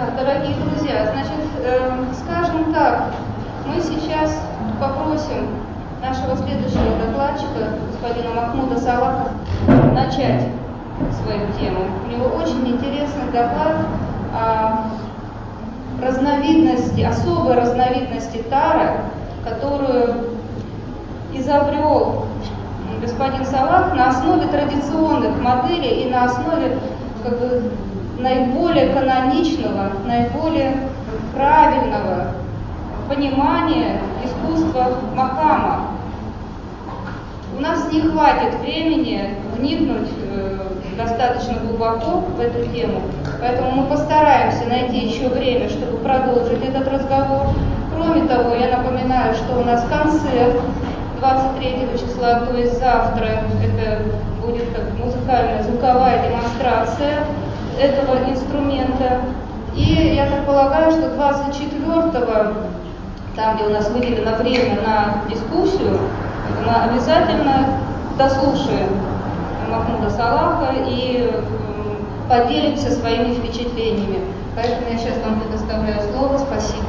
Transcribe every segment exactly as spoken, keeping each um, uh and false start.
Так, дорогие друзья, значит, э, скажем так, мы сейчас попросим нашего следующего докладчика, господина Махмуда Салаха, начать свою тему. У него очень интересный доклад о разновидности, особой разновидности тара, которую изобрел господин Салах на основе традиционных моделей и на основе как бы, наиболее каноничного, наиболее правильного понимания искусства Макама. У нас не хватит времени вникнуть э, достаточно глубоко в эту тему, поэтому мы постараемся найти еще время, чтобы продолжить этот разговор. Кроме того, я напоминаю, что у нас концерт двадцать третьего числа, то есть завтра, это будет как музыкальная звуковая демонстрация этого инструмента. И я так полагаю, что двадцать четвёртого, там, где у нас выделено время на дискуссию, мы обязательно дослушаем Махмуда Салаха и поделимся своими впечатлениями. Поэтому я сейчас вам предоставляю слово. Спасибо.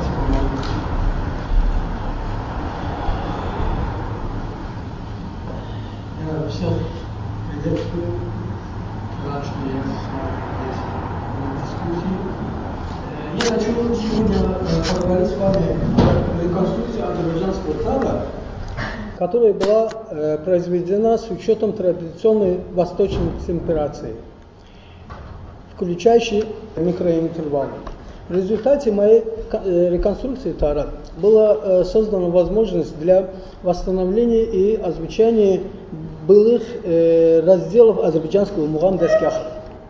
Я всех приветствую. Рад, что я здесь на дискуссии. Я хочу сегодня поговорить с вами о реконструкции азербайджанского тара, которая была э, произведена с учетом традиционной восточной темперации, включающей микроинтервалы. В результате моей э, реконструкции тара была э, создана возможность для восстановления и озвучания былых э, разделов азербайджанского мугам-дастгаха.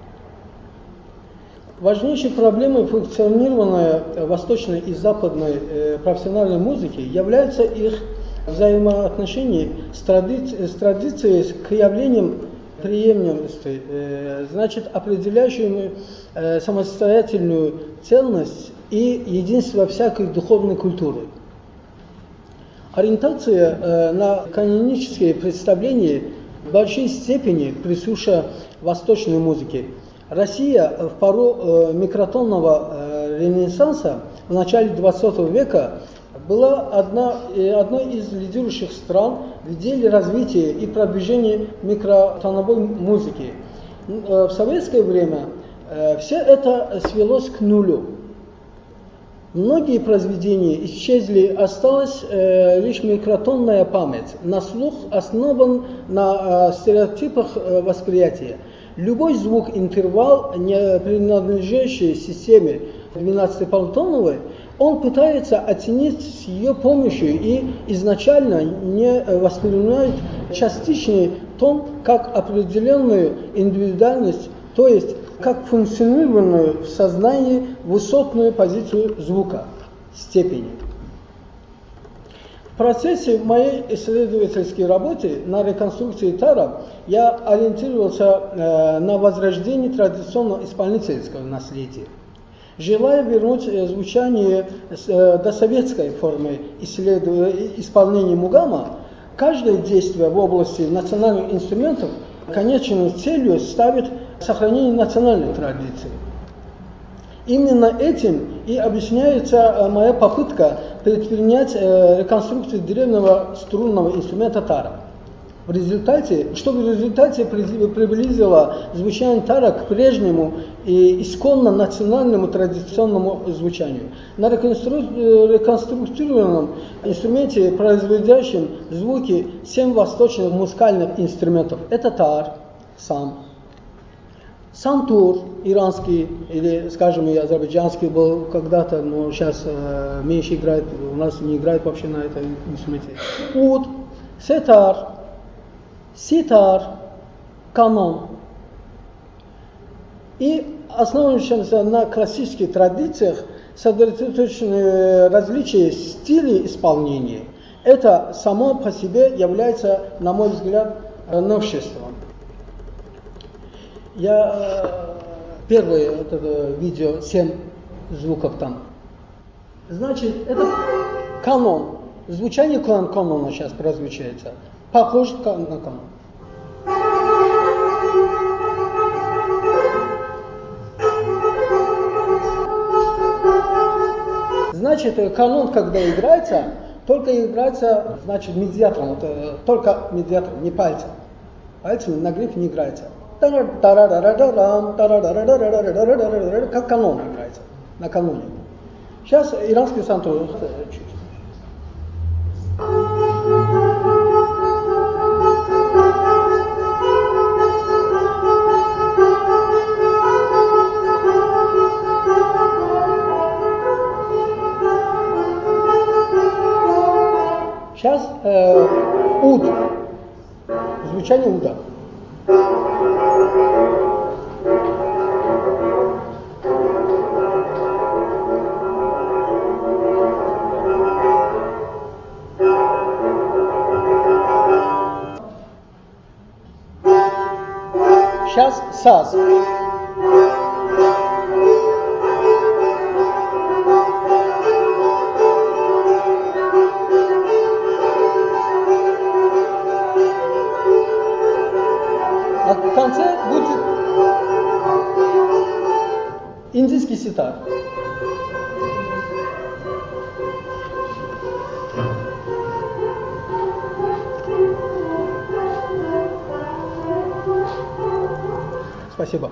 Важнейшей проблемой функционирования восточной и западной э, профессиональной музыки является их взаимоотношения с, тради... с традицией, к явлениям преемственности, э, значит, определяющими э, самостоятельную цельность и единство всякой духовной культуры. Ориентация э, на канонические представления в большей степени присуща восточной музыке. Россия в пору э, микротонного э, ренессанса в начале двадцатого века была одна, одной из лидирующих стран в деле развития и продвижения микротоновой музыки. В советское время все это свелось к нулю. Многие произведения исчезли, осталась лишь микротонная память. На слух основан на стереотипах восприятия. Любой звук интервал, не принадлежащий системе двенадцатиполутоновой, он пытается оценить с ее помощью и изначально не воспринимает частичный тон как определенную индивидуальность, то есть как функционированную в сознании высотную позицию звука, степени. В процессе моей исследовательской работы на реконструкции тара я ориентировался э, на возрождение традиционного исполнительского наследия. Желая вернуть звучание до советской формы исполнения мугама, каждое действие в области национальных инструментов конечной целью ставит сохранение национальной традиции. Именно этим и объясняется моя попытка предпринять реконструкцию древнего струнного инструмента тара. В результате, что в результате приблизило звучание тара к прежнему и исконно национальному традиционному звучанию. На реконстру... реконструированном инструменте, производящем звуки семь восточных музыкальных инструментов, это тар сам, сантур иранский или, скажем, и азербайджанский был когда-то, но сейчас э, меньше играет, у нас не играет вообще на этом инструменте, уд, сетар, ситар, канон. И основывающимся на классических традициях сосредоточенные различия стилей исполнения, это само по себе является, на мой взгляд, новшеством. Я первое вот это видео, семь звуков там. Значит, это канон. Звучание канона сейчас прозвучается. Похоже на канон. значит, канон, когда играется, только играется, значит, медиатором, вот, только медиатором, не пальцем. Пальцем на гриф не играется. Как канон играется, на каноне. Сейчас иранский санту чуть. Сейчас э, уд, звучание уда. Сейчас саз. А в конце будет индийский ситар. Спасибо.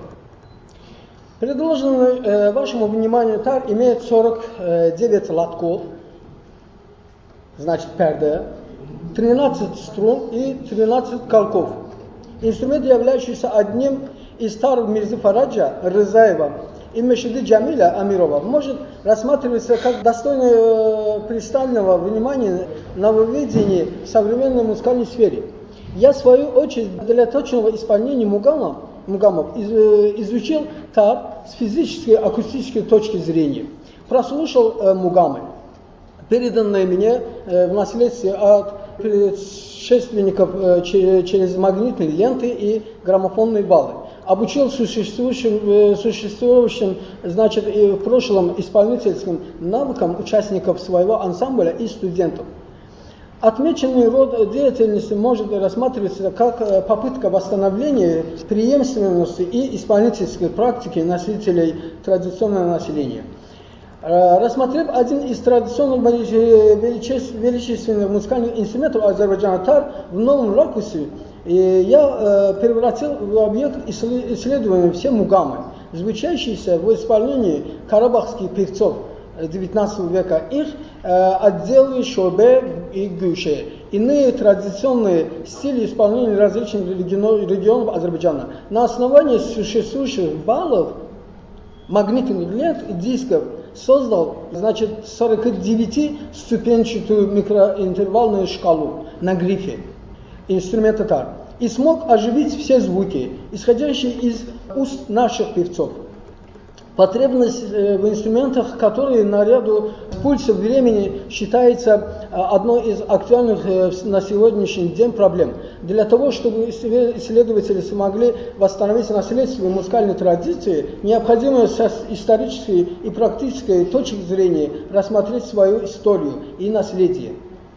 Предложенный э, вашему вниманию тар имеет сорок девять лотков, значит перде, тринадцать струн и тринадцать колков. Инструмент, являющийся одним из таров Мирзы Фараджа Рызаева и Мешиды Джамиля Амирова, может рассматриваться как достойный э, пристального внимания нововведение в современной музыкальной сфере. Я, в свою очередь, для точного исполнения мугама Мугамов изучил тар с физической и акустической точки зрения. Прослушал э, мугамы, переданные мне э, в наследстве от предшественников э, через, через магнитные ленты и граммофонные баллы. Обучил существующим, э, существующим значит, и в прошлом исполнительским навыкам участников своего ансамбля и студентов. Отмеченный род деятельности может рассматриваться как попытка восстановления преемственности и исполнительской практики носителей традиционного населения. Рассмотрев один из традиционных величественных музыкальных инструментов Азербайджана тар в новом ракурсе, я превратил в объект исследования все мугамы, звучащиеся в исполнении карабахских певцов девятнадцатого века, их э, отделы шобе и гюше, иные традиционные стили исполнения различных регионов Азербайджана. На основании существующих баллов, магнитных лент и дисков создал, значит, сорокадевятиступенчатую микроинтервальную шкалу на грифе инструмента тар и смог оживить все звуки, исходящие из уст наших певцов. Потребность в инструментах, которые наряду с пульсом времени считается одной из актуальных на сегодняшний день проблем. Для того, чтобы исследователи смогли восстановить наследство музыкальной традиции, необходимо с исторической и практической точки зрения рассмотреть свою историю и наследие,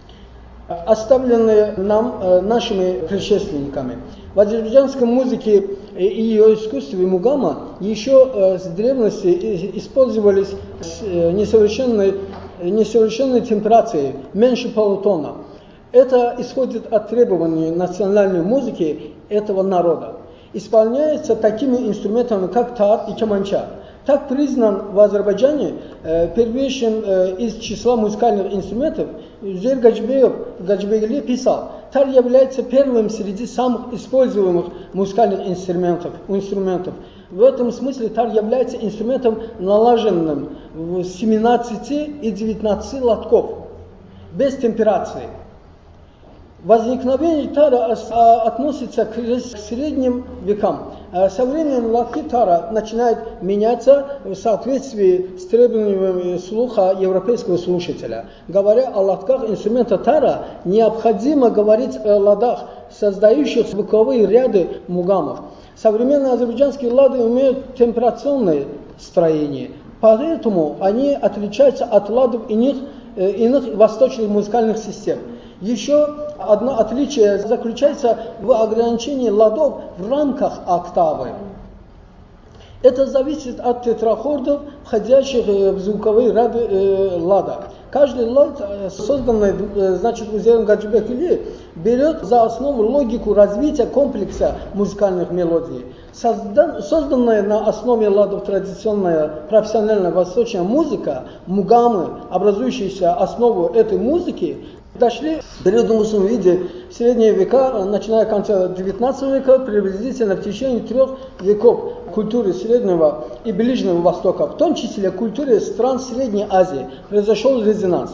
оставленные нам нашими предшественниками. В азербайджанской музыке и ее искусстве мугама еще с древности использовались несовершенной, несовершенной темперацией, меньше полутона. Это исходит от требований национальной музыки этого народа. Исполняется такими инструментами, как тар и кеманча. Так признан в Азербайджане э, первейшим э, из числа музыкальных инструментов. Зер Гаджибеев Гаджибегли писал: тар является первым среди самых используемых музыкальных инструментов. инструментов. В этом смысле тар является инструментом налаженным в семнадцати и девятнадцати лотков, без темперации. Возникновение тара относится к средним векам. Со временем лотки тара начинают меняться в соответствии с требованиями слуха европейского слушателя. Говоря о лотках инструмента тара, необходимо говорить о ладах, создающих звуковые ряды мугамов. Современные азербайджанские лады имеют темперационное строение, поэтому они отличаются от ладов иных, иных восточных музыкальных систем. Еще одно отличие заключается в ограничении ладов в рамках октавы. Это зависит от тетрахордов, входящих в звуковые ряды э, лада. Каждый лад, созданный э, значит, Узером Гаджибек-Или, берет за основу логику развития комплекса музыкальных мелодий. Создан, созданная на основе ладов традиционная профессиональная восточная музыка, мугамы, образующиеся основу этой музыки, дошли в древнерусском виде в средние века, начиная с конца девятнадцатого века, приблизительно в течение трех веков культуры Среднего и Ближнего Востока, в том числе в культуре стран Средней Азии, произошел резонанс.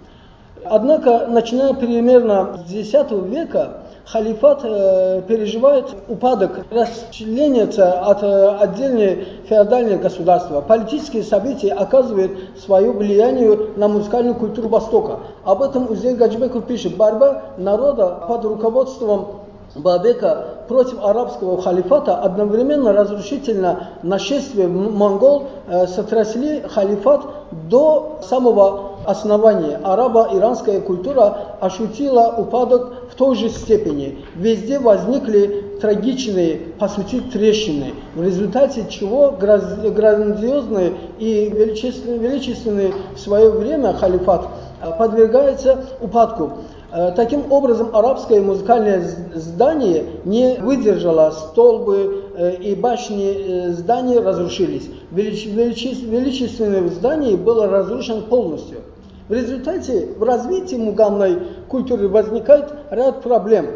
Однако, начиная примерно с десятого века, халифат э, переживает упадок, расчленение от э, отдельных феодальных государств. Политические события оказывают свое влияние на музыкальную культуру Востока. Об этом Узер Гаджибеков пишет. Борьба народа под руководством Бабека против арабского халифата одновременно разрушительно нашествие монгол э, сотрясли халифат до самого основания. Арабо-иранская культура ощутила упадок в той же степени. Везде возникли трагичные, по сути, трещины, в результате чего грандиозный и величественный, величественный в свое время халифат подвергается упадку. Таким образом, арабское музыкальное здание не выдержало, столбы и башни зданий разрушились. Величественное здание было разрушено полностью. В результате в развитии мугамной культуры возникает ряд проблем.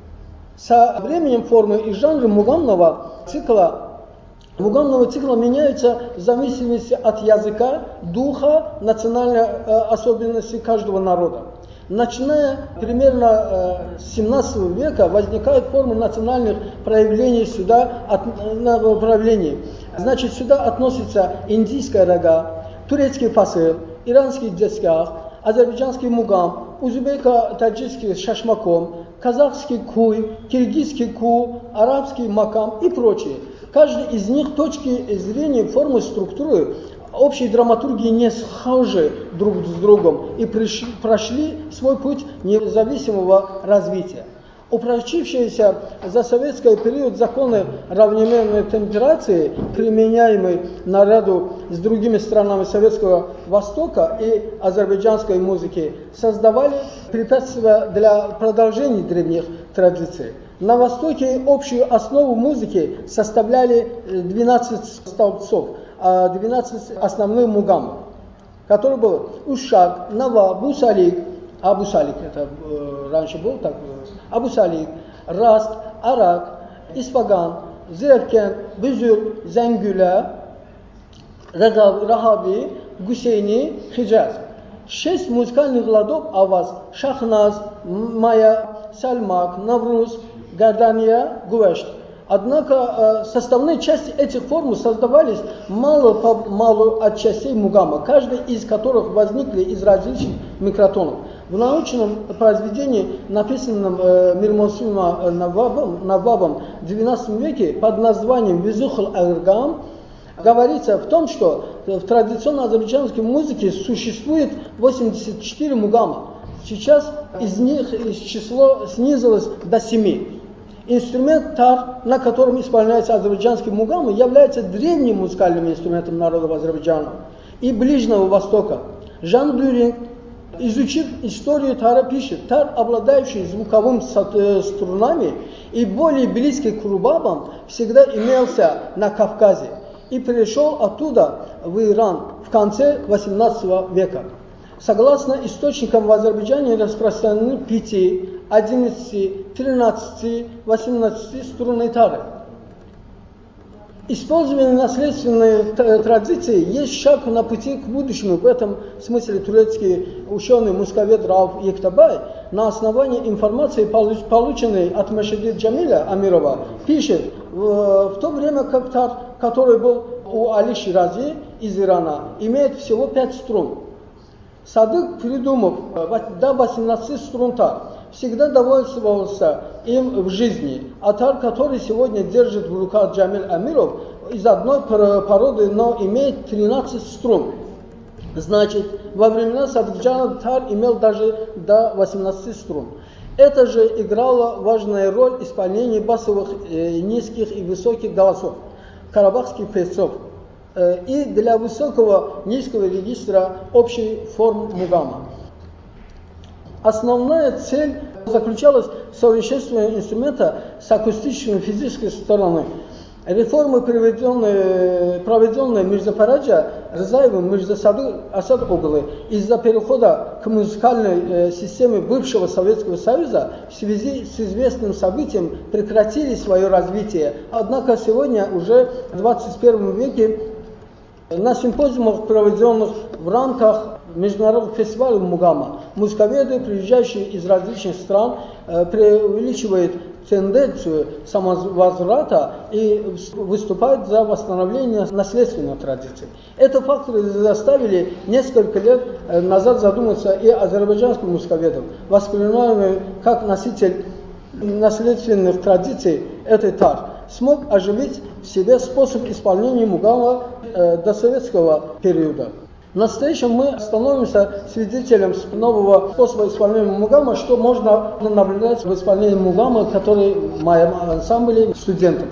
Со временем формы и жанры мугамного цикла Мугамного цикла меняются в зависимости от языка, духа, национальной особенности каждого народа. Начиная примерно с семнадцатого века возникают формы национальных проявлений сюда, от, направлений. Значит, сюда относятся индийская рага, турецкий фасыл, иранский десках, азербайджанский мугам, узбеко-таджикский шашмаком, казахский куй, киргизский ку, арабский макам и прочие. Каждый из них точки зрения, формы, структуры, общей драматургии не схожи друг с другом и пришли, прошли свой путь независимого развития. Упрочившиеся за советский период законы равномерной темперации, применяемые наряду с другими странами Советского Востока и азербайджанской музыки, создавали препятствия для продолжения древних традиций. На Востоке общую основу музыки составляли двенадцать столбцов, двенадцать основных мугамов, которые были Ушак, Нава, Бусалик, Абусалик, это э, раньше был так, Абусалик, Раст, Арак, Исфаган, Зеркен, Бузюр, Зенгюля, Рахаби, Гусейни, Хиджаз. Шесть музыкальных ладов Аваз, Шахназ, Мая, Сальмак, Навруз, Гардания, Гувешт. Однако составные части этих форм создавались мало-помалу от частей мугама, каждый из которых возникли из различных микротонов. В научном произведении, написанном э, Мирмонсума Навабом в двенадцатом веке под названием «Визухл Айргам», говорится в том, что в традиционной азербайджанской музыке существует восемьдесят четыре мугама. Сейчас из них число снизилось до семи. Инструмент тар, на котором исполняются азербайджанские мугамы, является древним музыкальным инструментом народов Азербайджана и Ближнего Востока. Жан Дюринг, изучив историю тара, пишет: тар, обладающий звуковыми струнами и более близкий к рубабам, всегда имелся на Кавказе и перешел оттуда в Иран в конце восемнадцатого века. Согласно источникам, в Азербайджане распространены пяти, одиннадцати, тринадцати, восемнадцати струнные тары. Использование наследственной традиции есть шаг на пути к будущему. В этом смысле турецкий ученый музыковед Рауф Ектабай на основании информации, полученной от Машеди Джамиля Амирова, пишет: в то время как тар, который был у Али Ширази из Ирана, имеет всего пять струн. Садык, придумав до восемнадцати струн тар, всегда довольствовался им в жизни. А тар, который сегодня держит в руках Джамиль Амиров, из одной породы, но имеет тринадцать струн. Значит, во времена Садыкджана тар имел даже до восемнадцати струн. Это же играло важную роль в исполнении басовых, э, низких и высоких голосов. карабахских певцов и для высокого низкого регистра общей форм мугама. Основная цель заключалась в совершенствовании инструмента с акустической и физической стороны. Реформы, проведенные, проведенные Мирзапараджа Рзаевым Мирзасаду Асад Оглы из-за перехода к музыкальной э, системе бывшего Советского Союза в связи с известным событием прекратили свое развитие. Однако сегодня уже в двадцать первом веке на симпозиумах, проведенных в рамках международных фестивалей мугама, музыковеды, приезжающие из различных стран, э, преувеличивают тенденцию самовозврата и выступают за восстановление наследственной традиции. Это факторы заставили несколько лет назад задуматься и азербайджанских музыковедов, воспринимаемый как носитель наследственных традиций этой тар, смог оживить в себе способ исполнения мугама э, до советского периода. В настоящем мы становимся свидетелем нового способа исполнения мугама, что можно наблюдать в исполнении мугама, который в моем ансамбле студентов.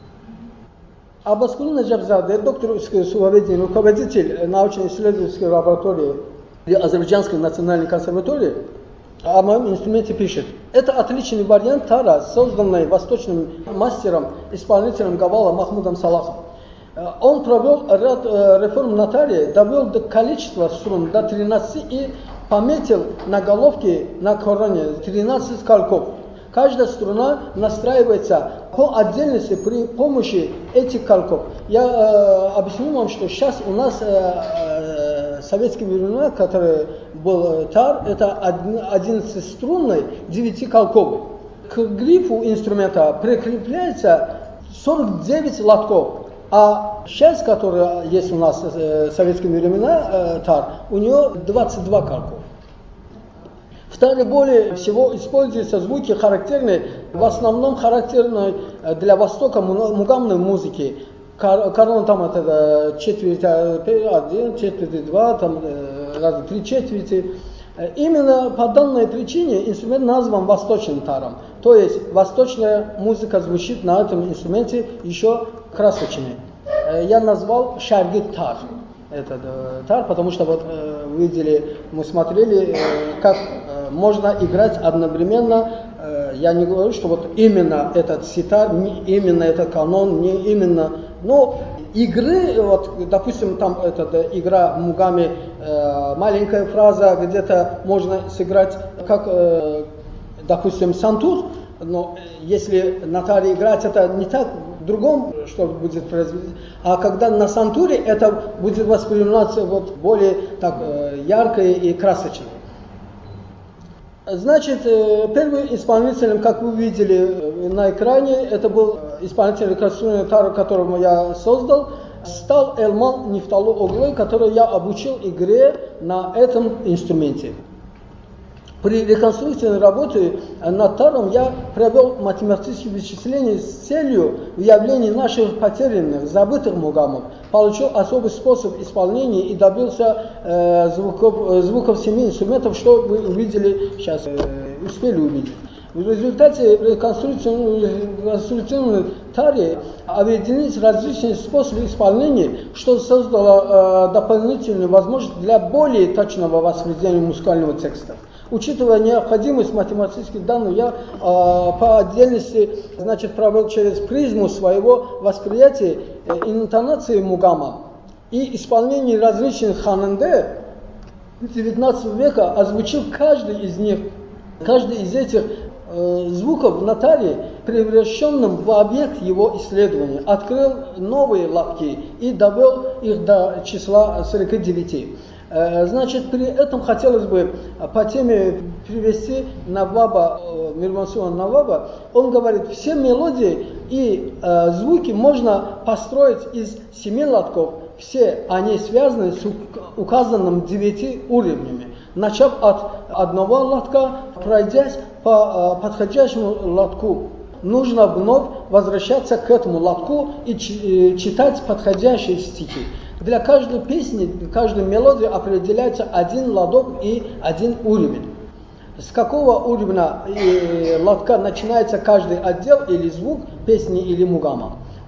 Абаскул Наджабзаде, доктор искусствоведения, руководитель научно-исследовательской лаборатории Азербайджанской национальной консерватории, о моем инструменте пишет: это отличный вариант тара, созданный восточным мастером, исполнителем Гавала Махмудом Салахом. Он провел ряд э, реформ на таре, довел до количества струн до тринадцати и пометил на головке на короне тринадцать колков. Каждая струна настраивается по отдельности при помощи этих колков. Я э, объясню вам, что сейчас у нас э, э, советские времена, который был тар, это одиннадцатиструнный, девятиколковый. К грифу инструмента прикрепляется сорок девять лотков. А сейчас, которая есть у нас э, советскими времена, э, тар, у нее двадцать два колков. В таре более всего используются звуки характерные, в основном характерные для Востока мугамной музыки. Корон там это четверть один, четверть два, там раза три четверти. Именно по данной причине инструмент назван восточным таром. То есть восточная музыка звучит на этом инструменте еще красочнее. Я назвал шаргит тар. Этот э, тар, потому что вот э, видели, мы смотрели, э, как э, можно играть одновременно. Э, я не говорю, что вот именно этот ситар, не именно этот канон, не именно. Но игры, вот, допустим, там эта да, игра в мугаме, э, маленькая фраза, где-то можно сыграть, как, э, допустим, сантур. Но если на таре играть, это не так в другом, что будет произвести. А когда на сантуре, это будет восприниматься вот более так, ярко и красочно. Значит, первым исполнителем, как вы видели на экране, это был исполнитель реконструированной тары, которого я создал, стал Элман Нифталу Оглы, который я обучил игре на этом инструменте. При реконструктивной работе над таром я провел математические вычисления с целью выявления наших потерянных, забытых мугамов, получил особый способ исполнения и добился э, звуков, звуков семи инструментов, что вы увидели сейчас, э, успели увидеть. В результате реконструктивной таре объединились различные способы исполнения, что создало э, дополнительную возможность для более точного воспроизведения музыкального текста. Учитывая необходимость математических данных, я э, по отдельности значит, провел через призму своего восприятия э, интонации мугама и исполнение различных хананде девятнадцатого века, озвучил каждый из них, каждый из этих э, звуков на таре, превращенным в объект его исследования, открыл новые лапки и довел их до числа сорока девяти. Значит, при этом хотелось бы по теме привести Наваба, Мирмансура Наваба. Он говорит, все мелодии и э, звуки можно построить из семи лотков. Все они связаны с указанными девяти уровнями. Начав от одного лотка, пройдясь по э, подходящему лотку, нужно вновь возвращаться к этому лотку и ч- читать подходящие стихи. Для каждой песни, каждой мелодии определяется один ладок и один уровень. С какого уровня и лотка начинается каждый отдел или звук песни или мугама.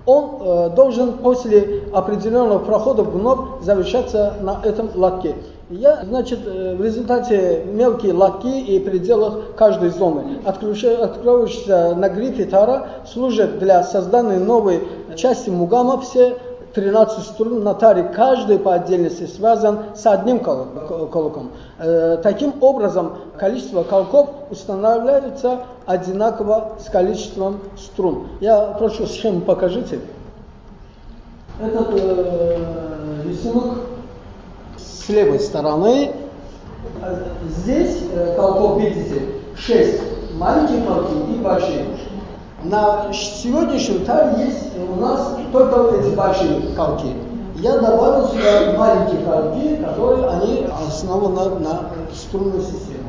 он э, должен после определенного прохода вновь завершаться на этом лотке. Я, значит, в результате мелкие лотки и пределах каждой зоны, открывающиеся на грифе тара, служат для создания новой части мугама. Все тринадцать струн на таре, каждый по отдельности связан с одним колоком. Таким образом, количество колоков устанавливается одинаково с количеством струн. Я прошу, схему покажите. Этот э, рисунок с левой стороны. Здесь э, колоков, видите, шесть маленьких колоков и большие. На сегодняшнем таре есть у нас только эти большие колки. Я добавил сюда маленькие колки, которые они основаны на струнной системе.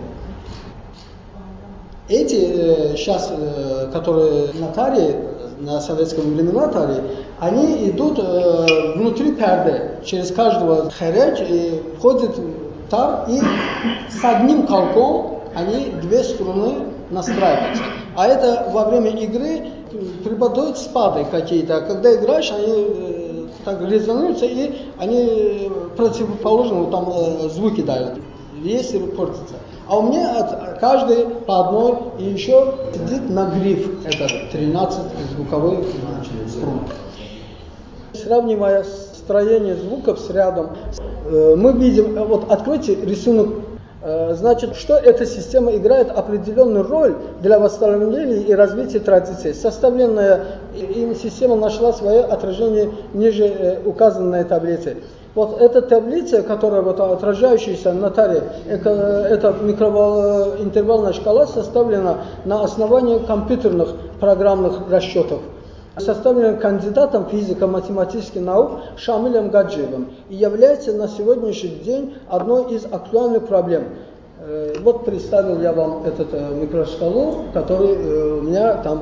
Эти сейчас, э, которые на таре, на советском времена таре, они идут э, внутри перды. Через каждого хэрэч и входит тар, и с одним колком они две струны настраиваются. А это во время игры преподают спады какие-то. Когда играешь, они э, так резонируются, и они противоположные там э, звуки дают, если портится. А у меня от, каждый по одной, и еще сидит на гриф, это тринадцать звуковых струн. Сравнивая строение звуков с рядом, э, мы видим, вот откройте рисунок. Значит, что эта система играет определенную роль для восстановления и развития традиций. Составленная им система нашла свое отражение ниже указанной таблицы. Вот эта таблица, которая вот отражающаяся на таре, это, это микроинтервальная шкала, составлена на основании компьютерных программных расчетов. Составлена кандидатом физико-математических наук Шамилем Гаджиевым и является на сегодняшний день одной из актуальных проблем. Вот представил я вам эту микрошкалу, которая у меня там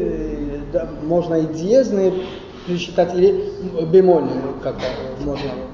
центовые, можно и диезные присчитать, или бемольные, как можно